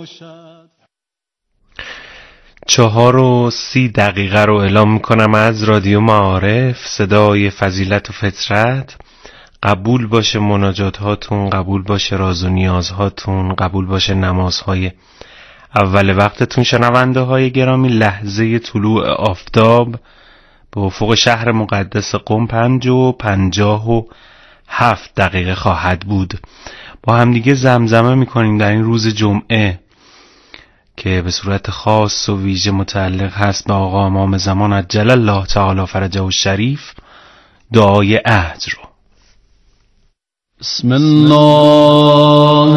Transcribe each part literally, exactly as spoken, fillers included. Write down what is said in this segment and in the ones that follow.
باشد. چهار و سی دقیقه رو اعلام میکنم از رادیو معارف، صدای فضیلت و فطرت. قبول باشه مناجات هاتون، قبول باشه راز و نیازهاتون، قبول باشه نمازهای اول وقتتون. شنونده های گرامی، لحظه طلوع آفتاب به افق شهر مقدس قم پنج و پنجاه و هفت دقیقه خواهد بود. با همدیگه زمزمه میکنیم در این روز جمعه که به صورت خاص و ویژه متعلق هست به آقا امام زمان عجل الله تعالی فرجه الشریف، دعای عهد رو. بسم الله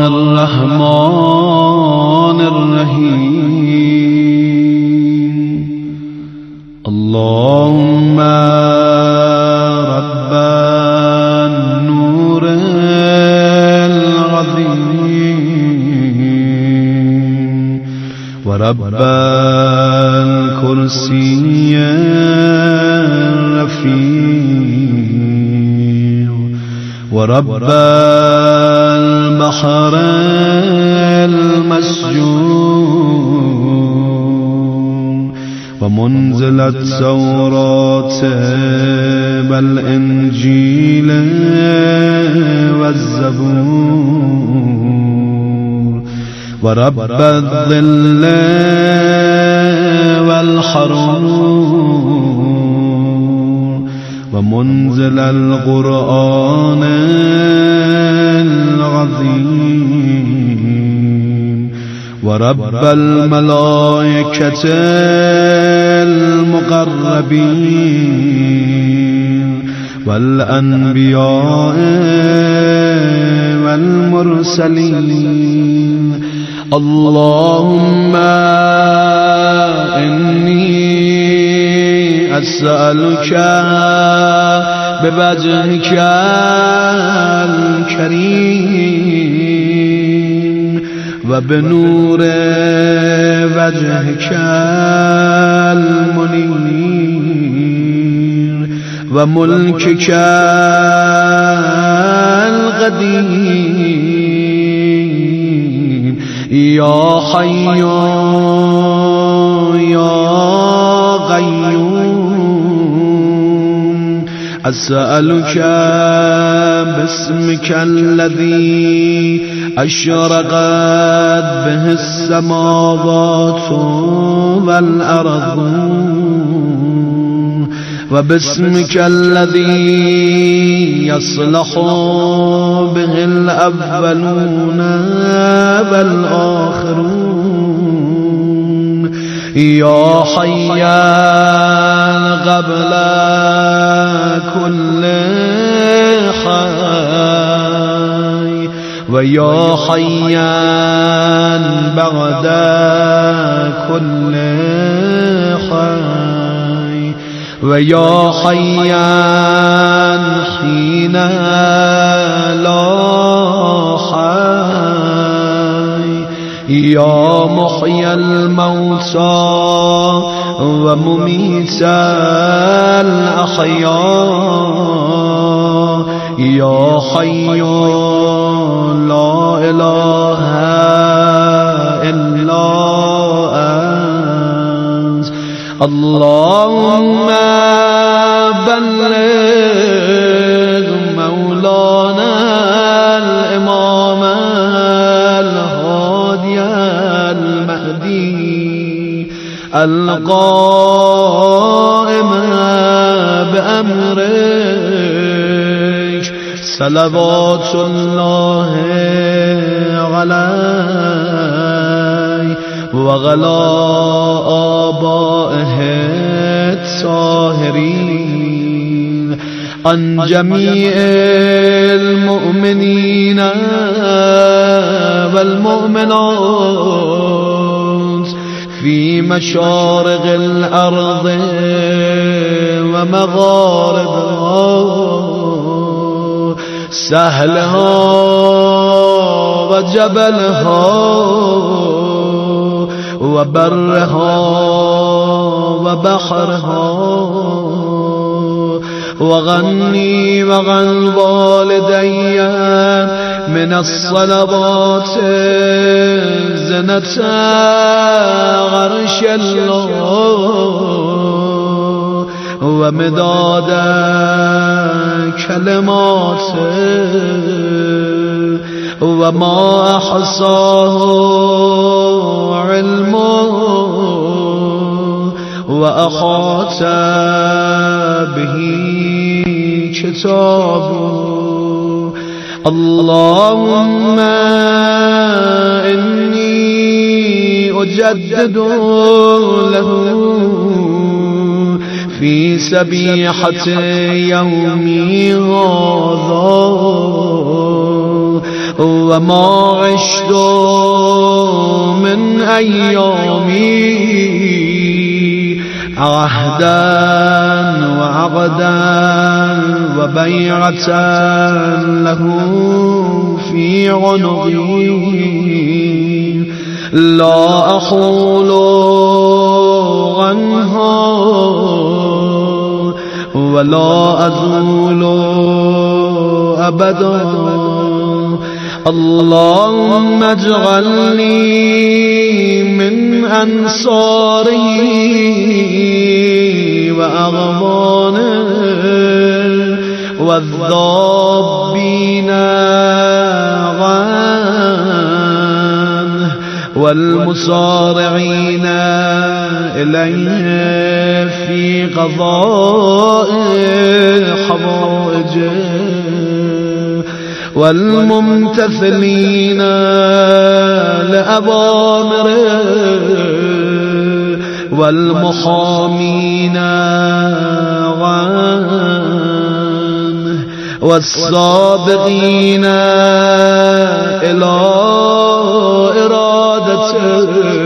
الرحمن الرحیم. اللهم رب النور العظیم و رب الکرسی الرفیع و رب البحر المسجون و منزل التوراة والانجیل والزبور و رب الظل والحرور و منزل القرآن العظیم و رب الملائکة المقربین والانبیاء والمرسلین. اللهم انی أسألك بوجهك الكريم وبنور وجهك المنير وملكك القديم يا حي يا قيوم أسألك باسمك الذي أشرقت به السماوات والأرض وباسمك الذي يصلح به الأولون والآخرون يا حيا قبل كل حي ويا حيا بعد كل حي ويا حيا حين لا حي يا محيي الموتى ومميت الأحياء يا حي لا إله إلا أنت. اللهم بلغ مولانا الإمام الهادي المهدي القائم بأمرك صلوات الله عليه وعلى آبائه الطاهرين عن جميع المؤمنين والمؤمنات في مشارق الأرض ومغاربها سهلها وجبلها وبرها وبحرها وغني وغن والدي من الصلوات زنة عرش الله ومداد كلماته وما أحصاه علمه وأحاط به كتابه. اللهم إني أجدد له في سبيحة يومي هذا وما عشت من أيامي عهدا وعقدا وبيعة له في عنقي لا أحول عنها ولا أزول أبدا. اللهم اجعلني من أنصاره وأغمانه والذابين عنه والمصارعين إليه في قضاء حوائجه والممتثلين لأوامره والمحامين عنه والسابقين إلى إرادته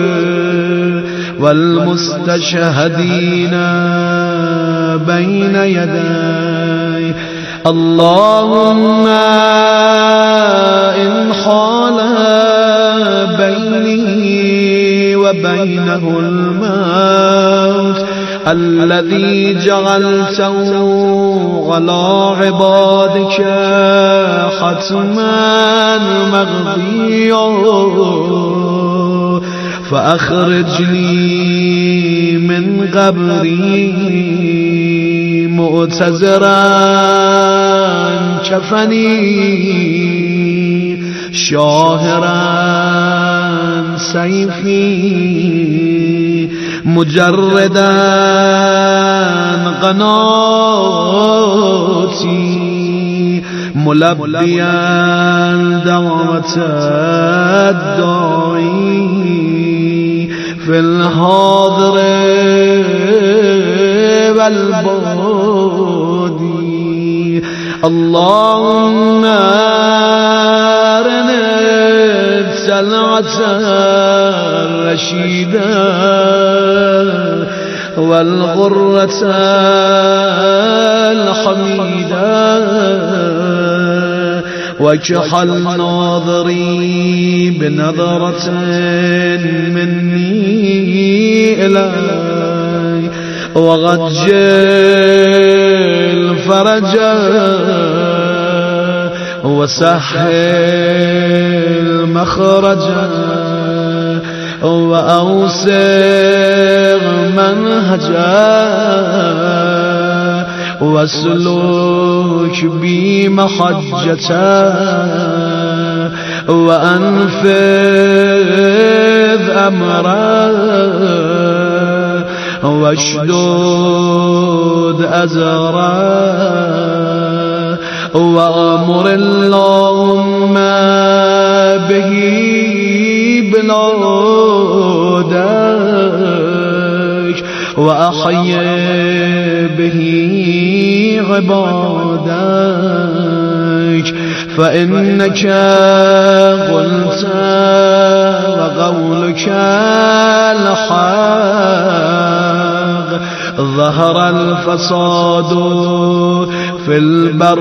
والمستشهدين بين يديه. اللهم إن حال بيني وبينه الموت الذي جعلته على عبادك حتما مقضيا فأخرجني من قبري مؤتزرا كفني شاهرا سيفي مجردا قناتي ملبيا دعوة الداعي في الحاضر والبادي. اللهم أرنا السلعة الرشيدة والغرة الحميدة وكحل ناظري بنظرة مني إلي وغجل فرجا وسهل مخرجا وأوسع منهجا واسلك بي محجتا وأنفذ أمرا واشدد أزرا وأمر اللهم به بلادك وأحيي به عبادك فإنك قلت وقولك الحق ظهر الفساد في البر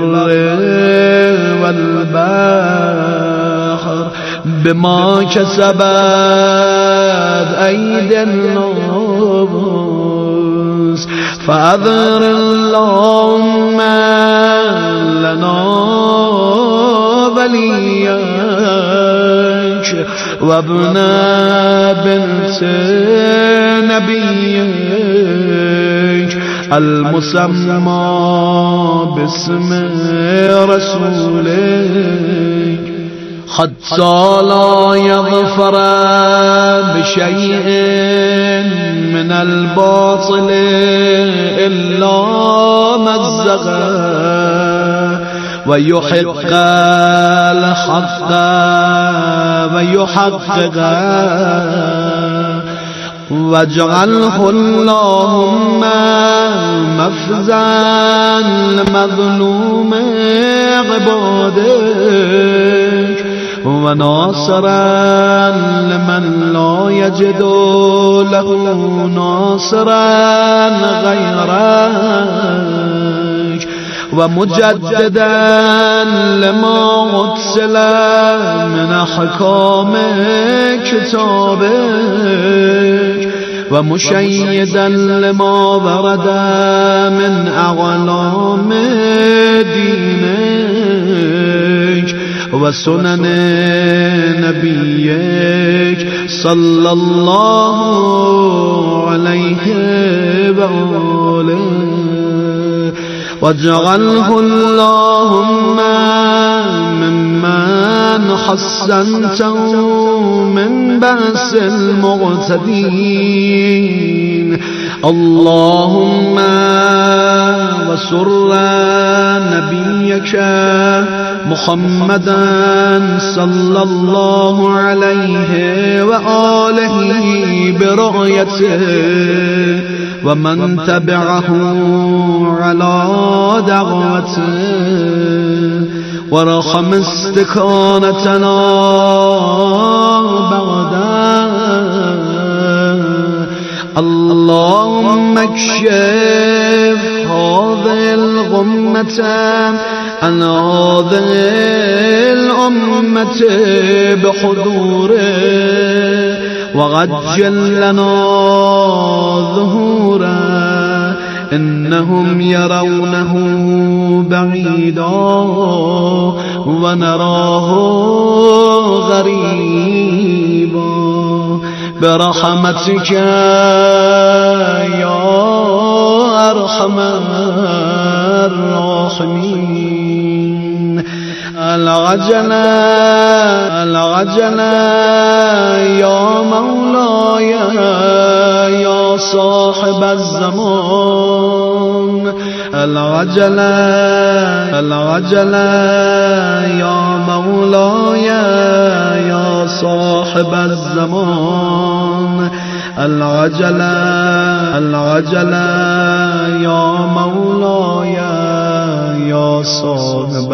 والبحر بما كسبت أيدي الناس الفردوس فأظهر اللهم لنا وليك وابن بنت نبيك المسمى باسم رسولك حتى لا يظفر بشيء من الباطل إلا مزغه ويحق الحق ويحققه واجعله اللهم مفزا لمظلوم عبادك وناصرا لمن لا يجد له ناصرا غيرك ومجددا لما أرسل من أحكام كتابك ومشيدا لما ورد من أعلام دينك وسنن نبيك صلى الله عليه وآله واجعله اللهم ممن حسنته من بأس المعتدين اللهم وسر نبيك محمدا صلى الله عليه وآله برؤيته ومن تبعه على دعوته ورحم استكانتنا بعده اللهم اكشف هذه الغمة عن هذه الأمة بحضوره وعجل لنا ظهوره إنهم يرونه بعيدا ونراه غريبا برحمتك يا أرحم الراحمين العجلة العجلة يا مولاي يا صاحب الزمان العجلة العجلة يا مولاي يا صاحب الزمان العجلة العجلة يا مولاي يا صاحب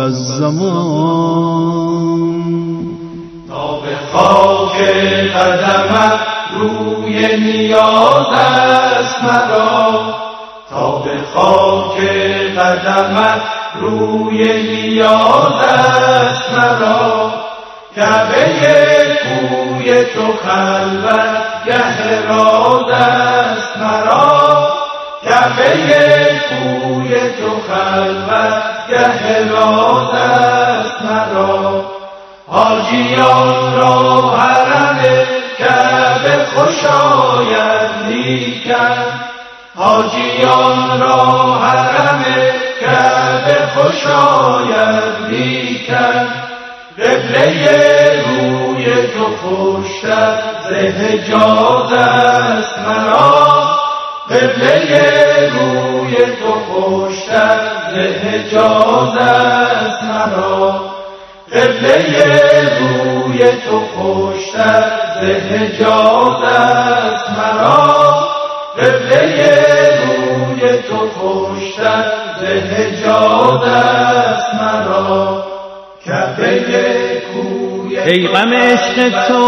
الزمان تا به خاک قدمت روی نیاز است مرا تا به خاک قدمت روی نیاز است مرا کعبه کوی تو خلوت گه راز است مرا کعبه کوی تو خلوت گه راز است مرا حاجیان را حرم کعبه خوش آید لیکن حاجیان را حرم کعبه خوش آید لیکن قبله روی تو خوشتر ز حجاز است مرا قبله روی تو خوشتر ز حجاز است مرا قبله روی تو خوشتر ز حجاز است مرا قبله روی تو خوشتر ز حجاز است مرا کعبه کوی ای غم عشق تو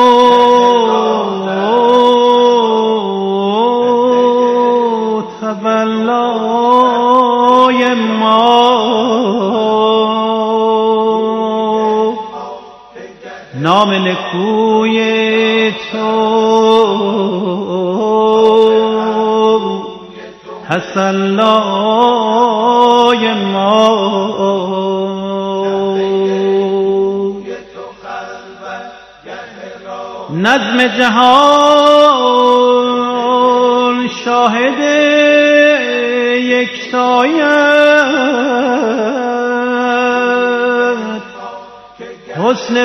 تولای ما نام نکوی تو تسلای ما. نظم جهان شاهد یکتایت، حسن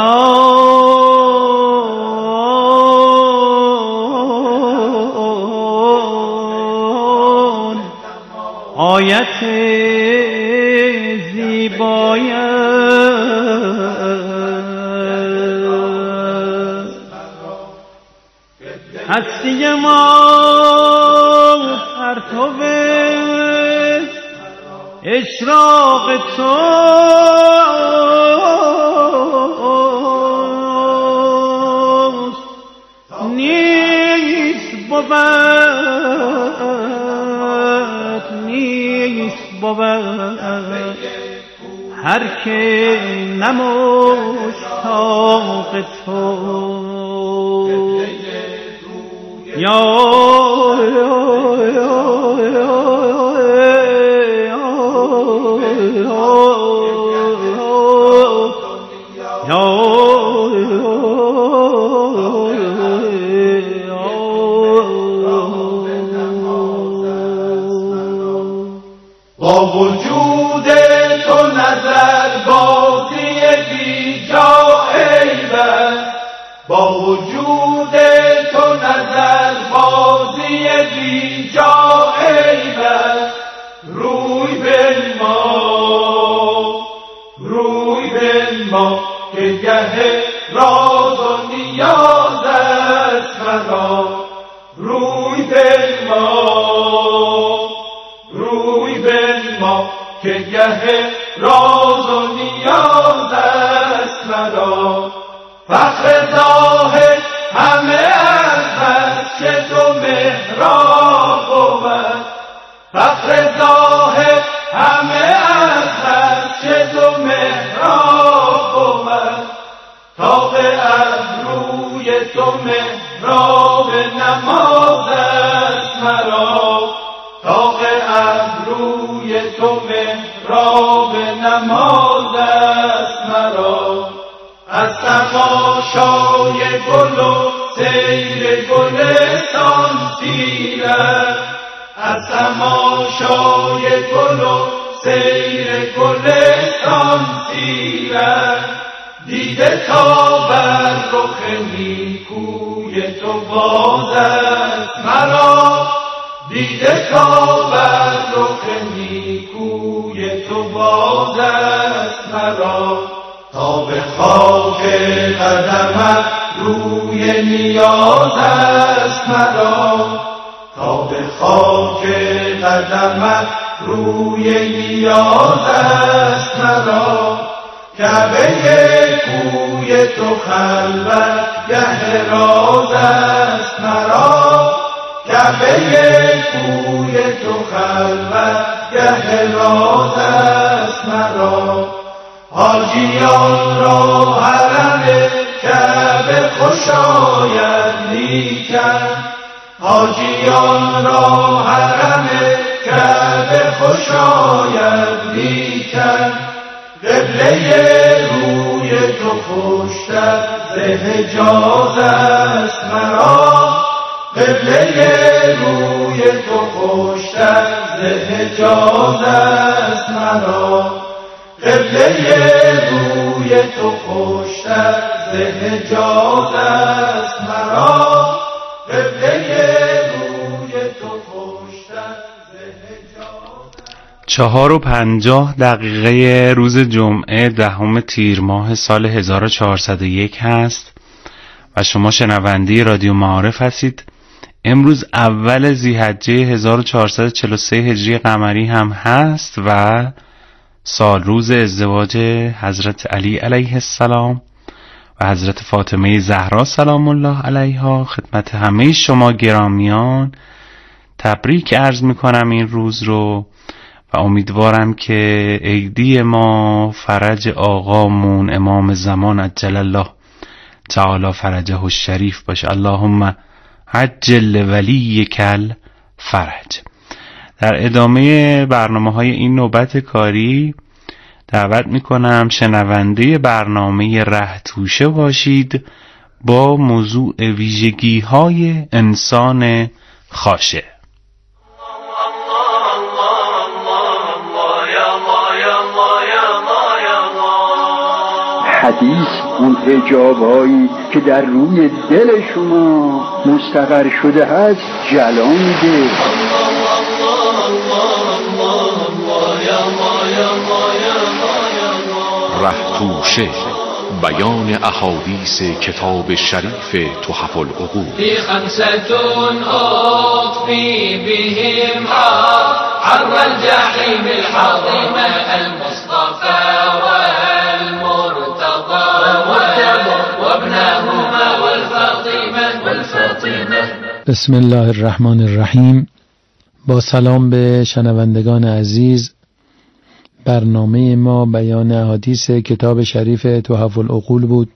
بتان آیت زیبایت. هستی ما پرتو اشراق توست، نیست بود نیست بود هر که نمشتاق تو. یا با وجود تو نظر بازی بی جا عیبت، با وجود تو نظر بازی بی جا عیبت. روی بنما روی بنما که گه راز و نیاز است مرا. روی بنما روی بنما که گه راز و نیاز است مرا. فخر ظاهر همه از که تو محراب بود، فخر ظاهر همه از که تو محراب بود. تاق ابروی تو محراب نماز است مرا، تاق ابروی تو محراب نماز است مرا. از تماشای گل و سیر گلستان سیرت، از تماشای گل و سیر گلستان سیرت. دیده تا بر رخ نیکوی تو باز است مرا، دیده تا بر رخ نیکوی تو باز است مرا. تا به خاک قدمت روی نیاز است مرا، تا به خاک قدمت روی نیاز است مرا. کعبه کوی تو خلوت گه راز است مرا، کعبه کوی تو خلوت گه راز است مرا. حاجیان را حرم کعبه خوش آید لیکن، حاجیان را حرم کعبه خوش آید لیکن. قبله روی تو خوشتر ز حجاز است مرا، قبله روی تو خوشتر ز حجاز است مرا. قبله روی تو خوشتر ز حجاز است مرا، قبله روی تو خوشتر ز حجاز. چهار و پنجاه دقیقه روز جمعه دهم تیر ماه سال هزار و چهارصد و یک هست و شما شنونده رادیو معارف هستید. امروز اول ذی‌حجه هزار و چهارصد و چهل و سه هجری قمری هم هست و سال روز ازدواج حضرت علی علیه السلام و حضرت فاطمه زهرا سلام الله علیها. خدمت همه شما گرامیان تبریک عرض میکنم این روز رو و امیدوارم که عیدی ما فرج آقامون امام زمان عجل الله تعالی فرجه الشریف باشه. اللهم عجل ولی کل فرج. در ادامه برنامه های این نوبت کاری دعوت میکنم شنونده برنامه ره توشه باشید با موضوع ویژگی های انسان خاشع. حدیث اون حجابایی که در روی دل شما مستقر شده هست جلا میده. ره توشه، بیان احادیث کتاب شریف تحف العقول. فی خمسة اطفی بهم حر الجحیم الحاطمة المصطفى والمرتضى وابنهما والفاطمة والفاطمة. بسم الله الرحمن الرحیم. با سلام به شنوندگان عزیز، برنامه ما بیان احادیث کتاب شریف تحف العقول بود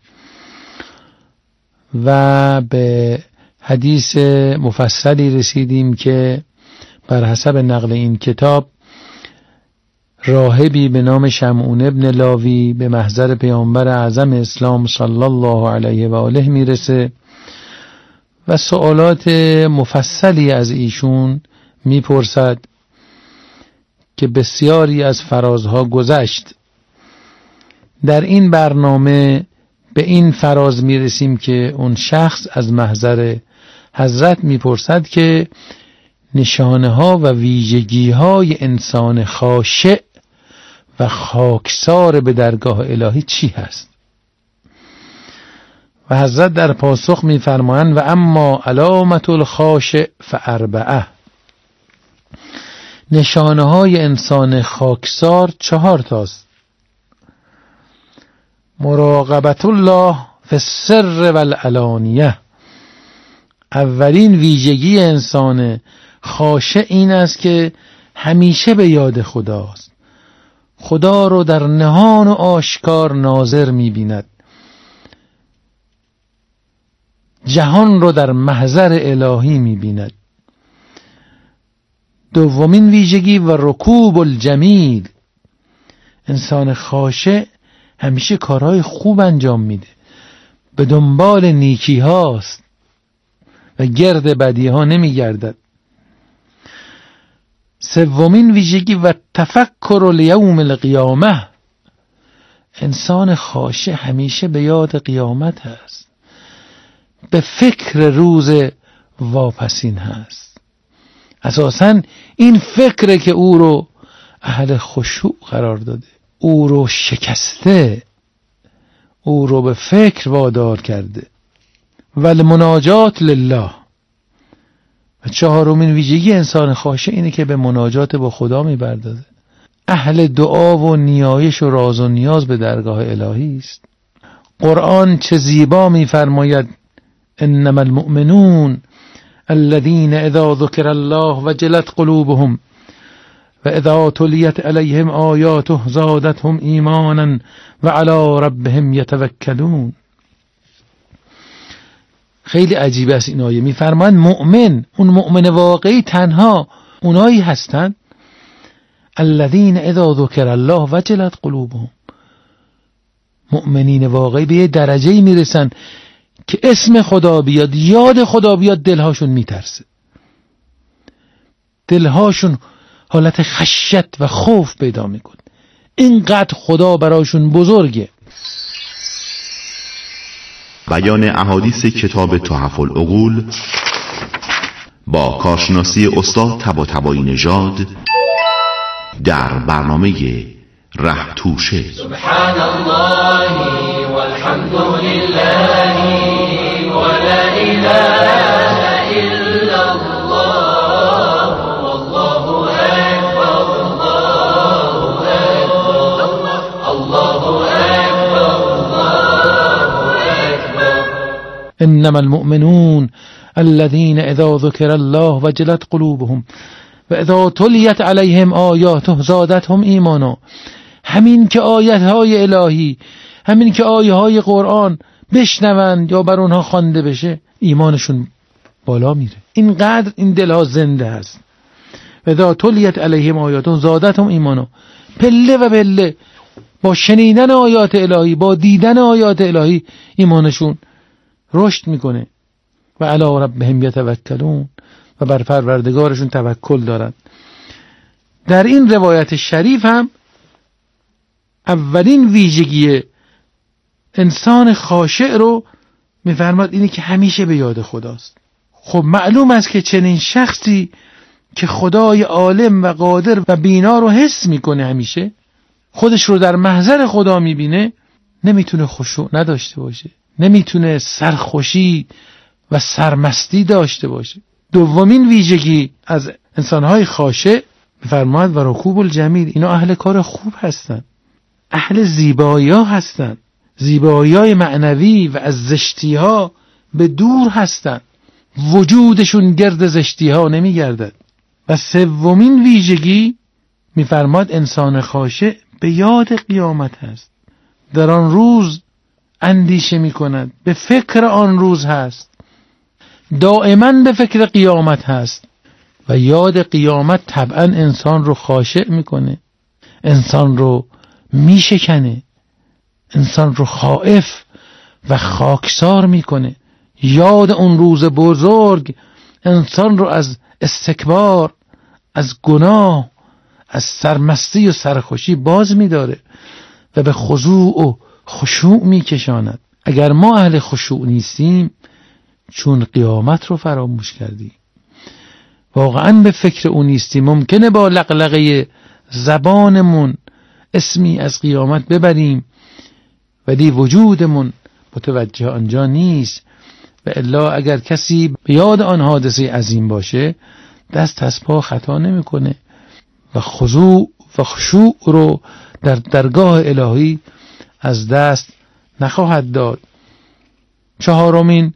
و به حدیث مفصلی رسیدیم که بر حسب نقل این کتاب راهبی به نام شمعون ابن لاوی به محضر پیامبر اعظم اسلام صلی الله علیه و آله میرسه و سوالات مفصلی از ایشون میپرسد که بسیاری از فرازها گذشت. در این برنامه به این فراز میرسیم که اون شخص از محضر حضرت میپرسد که نشانه ها و ویژگی های انسان خاشع و خاکسار به درگاه الهی چی هست؟ و حضرت در پاسخ میفرمایند و اما علامت الخاشع فاربعه، نشانه های انسان خاکسار چهار تاست. مراقبت الله فی السر والعلانیه، اولین ویژگی انسان خاشع این است که همیشه به یاد خداست. خدا رو در نهان و آشکار ناظر می‌بیند، جهان رو در محضر الهی می‌بیند. دومین ویژگی و رکوب الجمیل، انسان خاشع همیشه کارهای خوب انجام میده، به دنبال نیکی هاست و گرد بدی ها نمی گردد. سومین ویژگی و تفکر لیوم القیامه، انسان خاشع همیشه به یاد قیامت هست، به فکر روز واپسین هست. اساساً این فکره که او رو اهل خشوع قرار داده، او رو شکسته، او رو به فکر وادار کرده. ول مناجات لله، و چهارمین ویژگی انسان خاشع اینه که به مناجات با خدا می‌پردازه، اهل دعا و نیایش و راز و نیاز به درگاه الهی است. قرآن چه زیبا می‌فرماید انما المؤمنون الذين اذا ذكر الله وجلت قلوبهم واذا تليت عليهم آياته زادتهم ایمانا وعلى ربهم يتوكلون. خیلی عجیب است این آیه. میفرمایند مؤمن، اون مؤمن واقعی تنها اونایی هستند الذين اذا ذكر الله وجلت قلوبهم، مؤمنین واقعی به درجه‌ای میرسن که اسم خدا بیاد، یاد خدا بیاد، دلهاشون میترسه، دلهاشون حالت خشیت و خوف پیدا میکنه، اینقدر خدا براشون بزرگه. بیان احادیث کتاب تحف العقول با کارشناسی استاد طباطبایی نژاد در برنامه ره توشه. سبحان الله والحمد لله ولا اله الا الله والله اکبر الله اکبر الله اکبر الله اکبر. انما المؤمنون الذين اذا ذكر الله وجلت قلوبهم و اذا تلیت علیهم آیاته زادتهم ایمانا. همین که آیت های الهی، همین که آیه های قرآن بشنوند یا بر اونها خوانده بشه، ایمانشون بالا میره. اینقدر این دلها زنده هست اذا تلیت علیهم آیاتون زادتهم ایمانا. پله و پله با شنیدن آیات الهی، با دیدن آیات الهی ایمانشون رشد میکنه. و علی ربهم یتوکلون، و بر پروردگارشون توکل دارن. در این روایت شریف هم اولین ویژگی انسان خاشع رو میفرماد اینه که همیشه به یاد خداست. خب معلوم است که چنین شخصی که خدای عالم و قادر و بینا رو حس میکنه، همیشه خودش رو در محضر خدا میبینه، نمیتونه خشوع نداشته باشه، نمیتونه سرخوشی و سرمستی داشته باشه. دومین ویژگی از انسانهای خاشع میفرماد و رکوب الجمیل، اینا اهل کار خوب هستن، اهل زیبایی ها هستن، زیبایی های معنوی و از زشتی ها به دور هستن، وجودشون گرد زشتی ها نمی گردد. و سومین ویژگی میفرماد انسان خاشع به یاد قیامت هست، در آن روز اندیشه می کند، به فکر آن روز هست، دائما به فکر قیامت هست. و یاد قیامت طبعا انسان رو خاشع میکنه، انسان رو میشکنه، انسان رو خائف و خاکسار میکنه. یاد اون روز بزرگ انسان رو از استکبار، از گناه، از سرمستی و سرخوشی باز میداره و به خضوع و خشوع میکشاند. اگر ما اهل خشوع نیستیم، چون قیامت رو فراموش کردیم، واقعا به فکر اون نیستیم، ممکنه با لقلقه زبانمون اسمی از قیامت ببریم ولی وجودمون متوجه آنجا نیست. و الا اگر کسی به یاد آن حادثه عظیم باشه، دست از پا خطا نمیکنه و خضوع و خشوع رو در درگاه الهی از دست نخواهد داد. چهارمین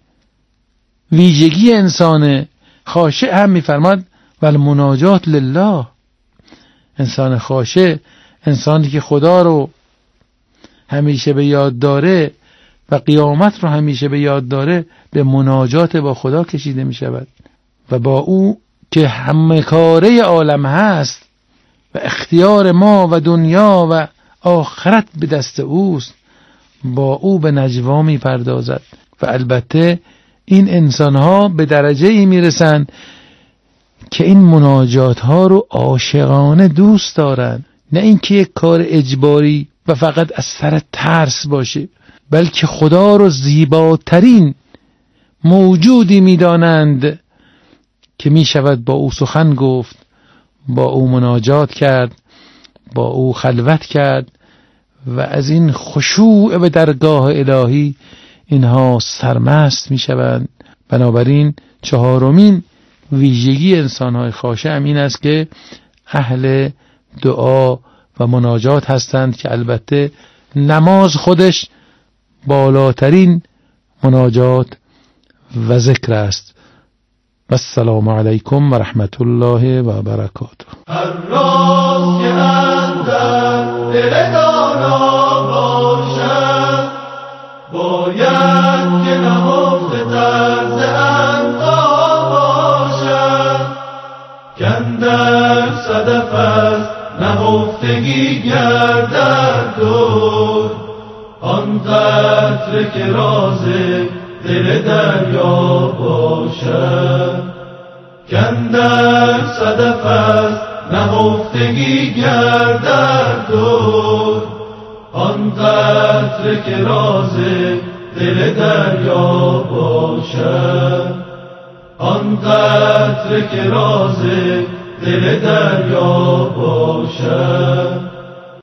ویژگی انسان خاشع هم میفرماد و المناجات لله. انسان خاشع، انسانی که خدا رو همیشه به یاد داره و قیامت رو همیشه به یاد داره، به مناجات با خدا کشیده می شود و با او که همه کاره عالم هست و اختیار ما و دنیا و آخرت به دست اوست، با او به نجوا می پردازد. و البته این انسان ها به درجه ای می رسند که این مناجات ها رو عاشقانه دوست دارن، نه اینکه یک کار اجباری و فقط از سر ترس باشه، بلکه خدا رو زیباترین موجودی می دانند که می شود با او سخن گفت، با او مناجات کرد، با او خلوت کرد و از این خشوع به درگاه الهی اینها سرمست می شوند. بنابراین چهارمین ویژگی انسان‌های خاشع این است که اهل دعا و مناجات هستند، که البته نماز خودش بالاترین مناجات و ذکر است. السلام علیکم و رحمت الله و برکاته. هر راز که اندر دل دانا باشد، باید که نهفته طرز انقا باشد، کندر صدف از نهفتگی گردد دور، آن قطره که راز دل دریا باشد، کندر صدف از نهفتگی گردد دور، آن قطره که راز دل دریا باشد، آن قطره که راز دل دریا باشد.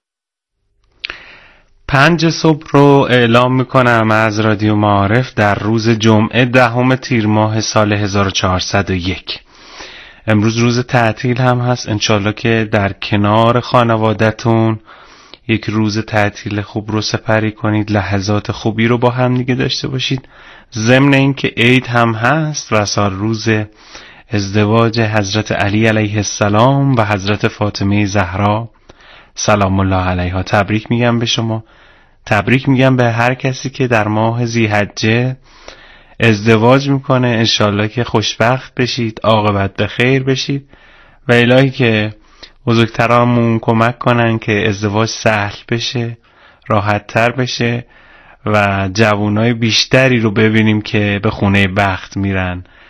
پنج صبح رو اعلام میکنم از رادیو معارف در روز جمعه دهم تیر ماه سال هزار و چهارصد و یک. امروز روز تعطیل هم هست، انشالله که در کنار خانوادتون یک روز تعطیل خوب رو سپری کنید، لحظات خوبی رو با هم دیگه داشته باشید. ضمن این که عید هم هست و سال روز ازدواج حضرت علی علیه السلام و حضرت فاطمه زهرا سلام الله علیها. تبریک میگم به شما، تبریک میگم به هر کسی که در ماه ذی‌حجه ازدواج میکنه. انشالله که خوشبخت بشید، عاقبت به خیر بشید و الهی که بزرگترامون کمک کنن که ازدواج سهل بشه، راحت تر بشه و جوانای بیشتری رو ببینیم که به خونه بخت میرن